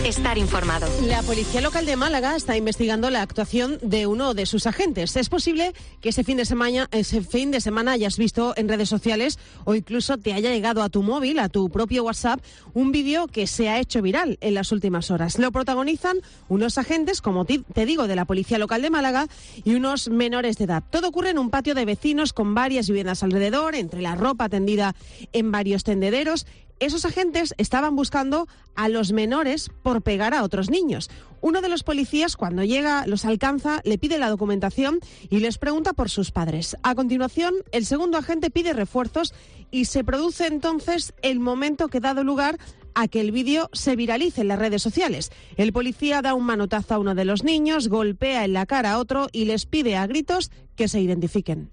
Estar informado. La Policía Local de Málaga está investigando la actuación de uno de sus agentes. Es posible que ese fin de semana hayas visto en redes sociales o incluso te haya llegado a tu móvil, a tu propio WhatsApp, un vídeo que se ha hecho viral en las últimas horas. Lo protagonizan unos agentes, como te digo, de la Policía Local de Málaga y unos menores de edad. Todo ocurre en un patio de vecinos con varias viviendas alrededor, entre la ropa tendida en varios tendederos. Esos agentes estaban buscando a los menores por pegar a otros niños. Uno de los policías, cuando llega, los alcanza, le pide la documentación y les pregunta por sus padres. A continuación, el segundo agente pide refuerzos y se produce entonces el momento que ha dado lugar a que el vídeo se viralice en las redes sociales. El policía da un manotazo a uno de los niños, golpea en la cara a otro y les pide a gritos que se identifiquen.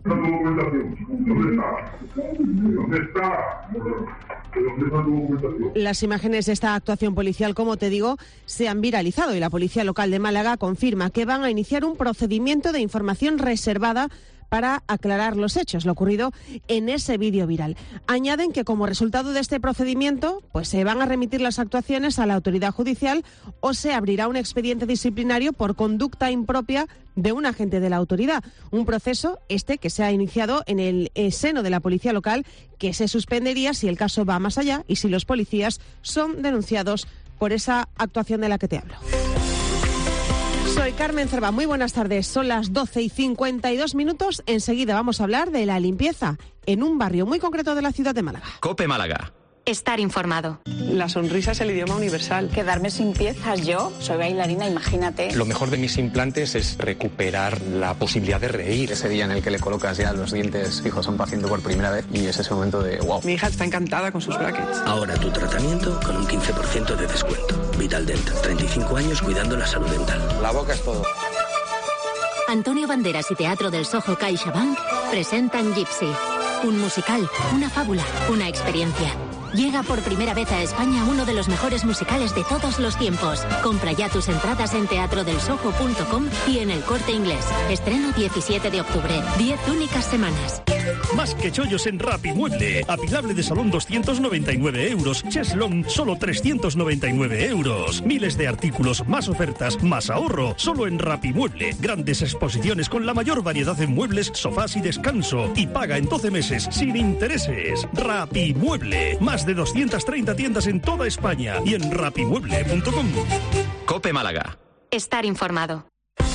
¿Dónde está? Las imágenes de esta actuación policial, como te digo, se han viralizado y la Policía Local de Málaga confirma que van a iniciar un procedimiento de información reservada para aclarar los hechos, lo ocurrido en ese vídeo viral. Añaden que como resultado de este procedimiento, pues se van a remitir las actuaciones a la autoridad judicial o se abrirá un expediente disciplinario por conducta impropia de un agente de la autoridad. Un proceso que se ha iniciado en el seno de la Policía Local, que se suspendería si el caso va más allá y si los policías son denunciados por esa actuación de la que te hablo. Soy Carmen Cerva, muy buenas tardes. Son las 12:52. Enseguida vamos a hablar de la limpieza en un barrio muy concreto de la ciudad de Málaga. COPE Málaga. Estar informado. La sonrisa es el idioma universal. Quedarme sin piezas, yo soy bailarina, imagínate. Lo mejor de mis implantes es recuperar la posibilidad de reír. Ese día en el que le colocas ya los dientes fijos a un paciente por primera vez y es ese momento de wow. Mi hija está encantada con sus brackets. Ahora tu tratamiento con un 15% de descuento. Vitaldent, 35 años cuidando la salud dental. La boca es todo. Antonio Banderas y Teatro del Soho CaixaBank presentan Gypsy. Un musical, una fábula, una experiencia. Llega por primera vez a España uno de los mejores musicales de todos los tiempos. Compra ya tus entradas en teatrodelsoho.com y en El Corte Inglés. Estreno 17 de octubre. 10 únicas semanas. Más que chollos en Rapimueble. Apilable de salón 299 euros. Cheslong solo 399 euros. Miles de artículos, más ofertas, más ahorro. Solo en Rapimueble. Grandes exposiciones con la mayor variedad en muebles, sofás y descanso. Y paga en 12 meses sin intereses. Rapimueble. Más de 230 tiendas en toda España y en rapimueble.com. COPE Málaga. Estar informado.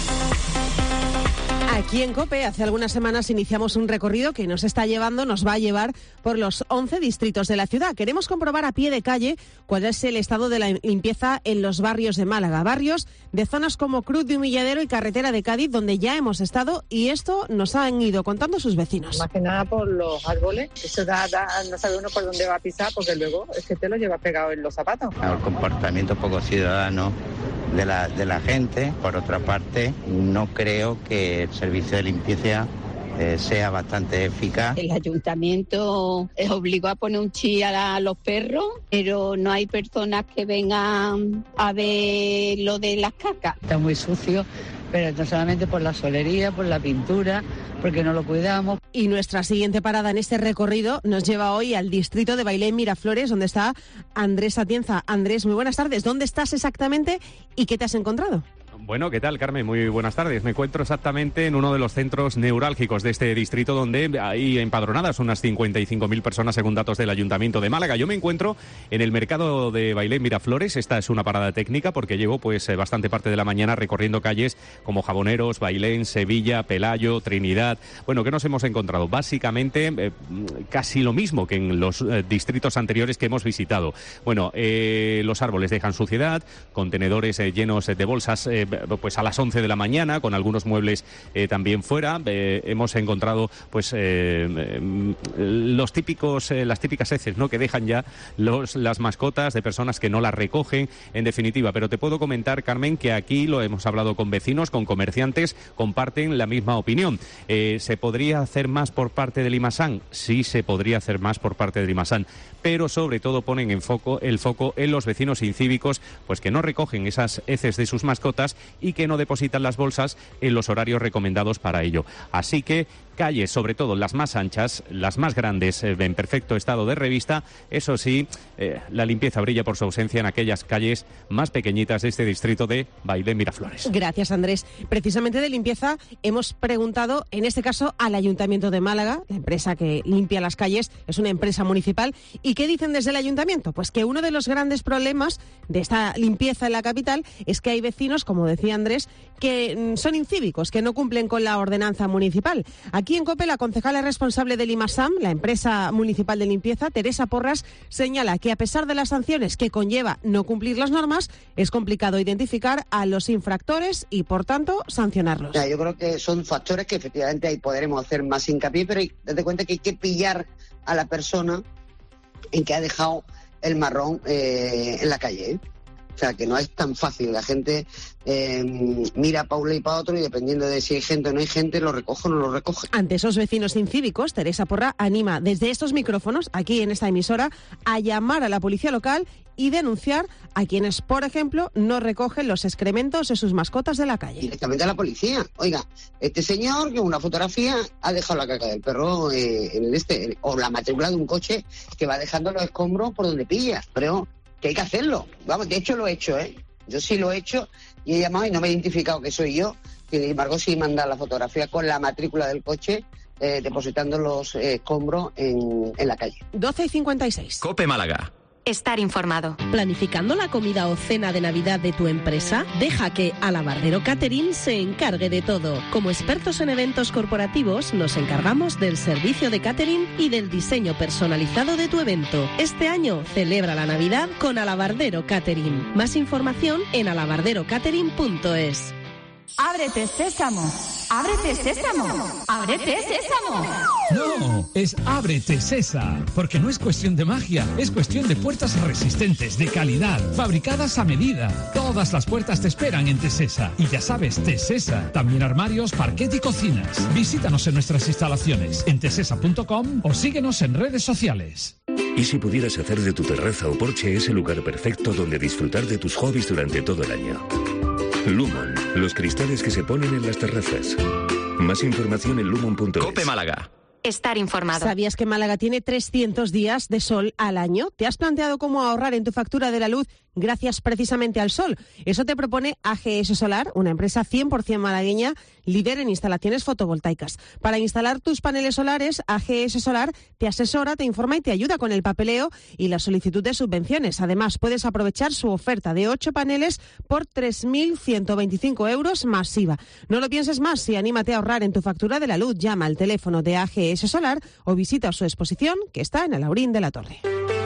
Aquí en COPE, hace algunas semanas iniciamos un recorrido que nos va a llevar por los 11 distritos de la ciudad. Queremos comprobar a pie de calle cuál es el estado de la limpieza en los barrios de Málaga. Barrios de zonas como Cruz de Humilladero y Carretera de Cádiz, donde ya hemos estado, y esto nos han ido contando sus vecinos. Más que nada por los árboles. Eso no sabe uno por dónde va a pisar, porque luego es que te lo lleva pegado en los zapatos. El comportamiento poco ciudadano de la gente. Por otra parte, no creo que el servicio de limpieza sea bastante eficaz. El ayuntamiento obligó a poner un chi a los perros, pero no hay personas que vengan a ver lo de las cacas. Está muy sucio, pero no solamente por la solería, por la pintura, porque no lo cuidamos. Y nuestra siguiente parada en este recorrido nos lleva hoy al distrito de Bailén Miraflores, donde está Andrés Atienza. Andrés, muy buenas tardes. ¿Dónde estás exactamente y qué te has encontrado? Bueno, ¿qué tal, Carmen? Muy buenas tardes. Me encuentro exactamente en uno de los centros neurálgicos de este distrito, donde hay empadronadas unas 55.000 personas según datos del Ayuntamiento de Málaga. Yo me encuentro en el mercado de Bailén Miraflores. Esta es una parada técnica porque llevo bastante parte de la mañana recorriendo calles como Jaboneros, Bailén, Sevilla, Pelayo, Trinidad. Bueno, ¿qué nos hemos encontrado? Básicamente casi lo mismo que en los distritos anteriores que hemos visitado. Bueno, los árboles dejan suciedad, contenedores llenos de bolsas pues a las 11 de la mañana, con algunos muebles también fuera. Hemos encontrado las típicas heces, ¿no?, que dejan ya las mascotas de personas que no las recogen, en definitiva. Pero te puedo comentar, Carmen, que aquí lo hemos hablado con vecinos, con comerciantes, comparten la misma opinión. ¿Se podría hacer más por parte del Limasán? Sí, se podría hacer más por parte del Limasán, pero sobre todo ponen el foco en los vecinos incívicos, pues que no recogen esas heces de sus mascotas y que no depositan las bolsas en los horarios recomendados para ello. Así que calles, sobre todo las más anchas, las más grandes, en perfecto estado de revista. Eso sí, la limpieza brilla por su ausencia en aquellas calles más pequeñitas de este distrito de Bailén Miraflores. Gracias, Andrés. Precisamente de limpieza hemos preguntado, en este caso, al Ayuntamiento de Málaga, la empresa que limpia las calles, es una empresa municipal. ¿Y qué dicen desde el Ayuntamiento? Pues que uno de los grandes problemas de esta limpieza en la capital es que hay vecinos, como decía Andrés, que son incívicos, que no cumplen con la ordenanza municipal. Aquí en COPE, la concejala responsable del IMASAM, la empresa municipal de limpieza, Teresa Porras, señala que a pesar de las sanciones que conlleva no cumplir las normas, es complicado identificar a los infractores y, por tanto, sancionarlos. Yo creo que son factores que efectivamente ahí podremos hacer más hincapié, pero date cuenta que hay que pillar a la persona en que ha dejado el marrón en la calle, ¿eh? O sea, que no es tan fácil. La gente mira para un lado y para otro y dependiendo de si hay gente o no hay gente, lo recoge o no lo recoge. Ante esos vecinos incívicos, Teresa Porra anima desde estos micrófonos, aquí en esta emisora, a llamar a la policía local y denunciar a quienes, por ejemplo, no recogen los excrementos de sus mascotas de la calle. Directamente a la policía. Oiga, este señor que una fotografía ha dejado la caca del perro o la matrícula de un coche que va dejando los escombros por donde pilla. Pero que hay que hacerlo. Vamos, de hecho lo he hecho, ¿eh? Yo sí lo he hecho y he llamado y no me he identificado que soy yo. Sin embargo, sí manda la fotografía con la matrícula del coche depositando los escombros en la calle. 12:56. COPE Málaga. Estar informado. ¿Planificando la comida o cena de Navidad de tu empresa? Deja que Alabardero Catering se encargue de todo. Como expertos en eventos corporativos, nos encargamos del servicio de catering y del diseño personalizado de tu evento. Este año celebra la Navidad con Alabardero Catering. Más información en alabarderocatering.es. ¡Ábrete, sésamo! ¡Ábrete, sésamo! ¡Ábrete, sésamo! No, es Ábrete Sesa, porque no es cuestión de magia, es cuestión de puertas resistentes, de calidad, fabricadas a medida. Todas las puertas te esperan en Tesesa. Y ya sabes, Tesesa, también armarios, parquet y cocinas. Visítanos en nuestras instalaciones en tesesa.com o síguenos en redes sociales. ¿Y si pudieras hacer de tu terraza o porche ese lugar perfecto donde disfrutar de tus hobbies durante todo el año? Lumon, los cristales que se ponen en las terrazas. Más información en lumon.es. COPE Málaga. Estar informado. ¿Sabías que Málaga tiene 300 días de sol al año? ¿Te has planteado cómo ahorrar en tu factura de la luz gracias precisamente al sol? Eso te propone AGS Solar, una empresa 100% malagueña, líder en instalaciones fotovoltaicas. Para instalar tus paneles solares, AGS Solar te asesora, te informa y te ayuda con el papeleo y la solicitud de subvenciones. Además, puedes aprovechar su oferta de 8 paneles por 3.125 euros masiva. No lo pienses más y anímate a ahorrar en tu factura de la luz. Llama al teléfono de AGS Solar o visita su exposición que está en Alhaurín de la Torre.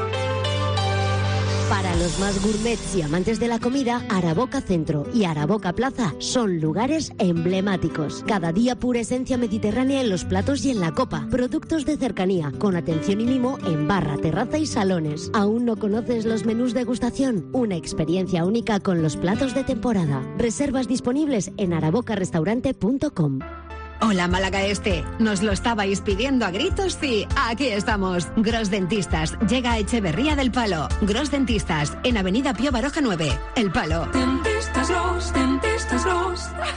Para los más gourmets y amantes de la comida, Araboca Centro y Araboca Plaza son lugares emblemáticos. Cada día pura esencia mediterránea en los platos y en la copa. Productos de cercanía, con atención y mimo en barra, terraza y salones. ¿Aún no conoces los menús degustación? Una experiencia única con los platos de temporada. Reservas disponibles en arabocarestaurante.com. Hola Málaga Este, nos lo estabais pidiendo a gritos y aquí estamos. Gros Dentistas llega a Echeverría del Palo. Gros Dentistas en Avenida Pío Baroja 9, El Palo. Dentistas Gros, Dentistas Gros.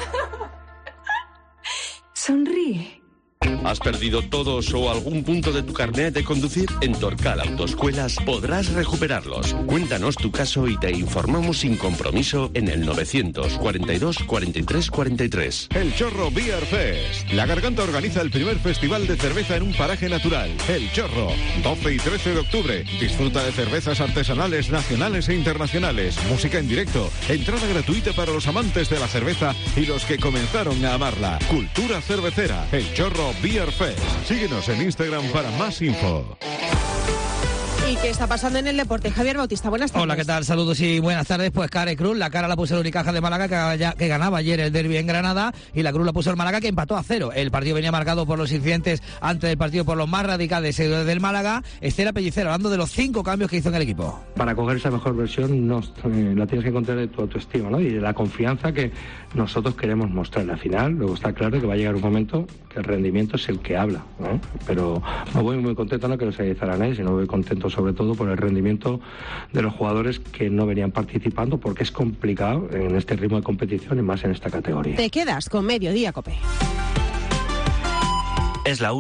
Sonríe. ¿Has perdido todos o algún punto de tu carnet de conducir? En Torcal Autoescuelas podrás recuperarlos. Cuéntanos tu caso y te informamos sin compromiso en el 942 43 43. El Chorro Beer Fest. La Garganta organiza el primer festival de cerveza en un paraje natural. El Chorro, 12 y 13 de octubre. Disfruta de cervezas artesanales nacionales e internacionales. Música en directo. Entrada gratuita para los amantes de la cerveza y los que comenzaron a amarla. Cultura cervecera. El Chorro Beer Fest. Síguenos en Instagram para más info. ¿Y qué está pasando en el deporte? Javier Bautista, buenas tardes. Hola, ¿qué tal? Saludos y buenas tardes. Pues Care Cruz, la cara la puso el Unicaja de Málaga, que ganaba ayer el derbi en Granada, y la Cruz la puso el Málaga, que empató a 0. El partido venía marcado por los incidentes antes del partido por los más radicales del Málaga. Estela Pellicero, hablando de los 5 cambios que hizo en el equipo. Para coger esa mejor versión la tienes que encontrar de tu autoestima, ¿no? Y de la confianza que nosotros queremos mostrar. Al final, luego está claro que va a llegar un momento que el rendimiento es el que habla, ¿no? Pero me voy muy contento, no quiero ser nadie, sino voy contento sobre todo por el rendimiento de los jugadores que no venían participando, porque es complicado en este ritmo de competición y más en esta categoría. Te quedas con Mediodía COPE. Es la